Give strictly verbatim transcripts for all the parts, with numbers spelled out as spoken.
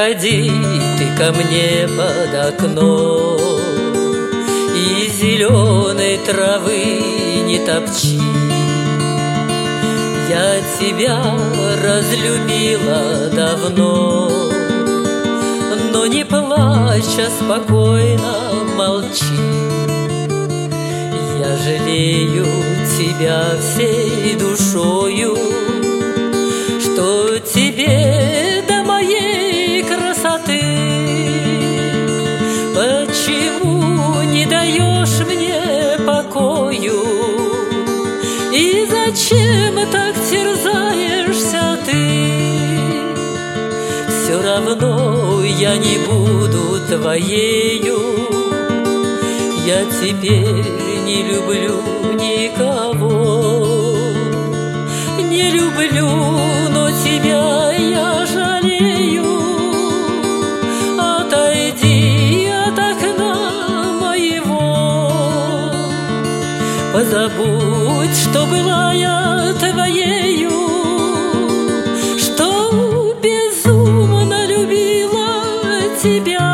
подходи ты ко мне под окно, и зеленой травы не топчи. Я тебя разлюбила давно, но не плачь, а спокойно молчи. Я жалею тебя всей душою, что тебе до моей красоты. Почему не даешь мне покою? И зачем так терзаешься ты? Все равно я не буду твоею. Я теперь не люблю никого. Не люблю, но тебя я жалею. Отойди от окна моего. Позабудь, что была я твоею, что безумно любила тебя.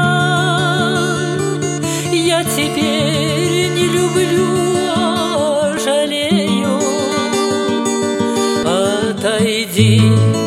Я теперь не люблю, а жалею. Отойди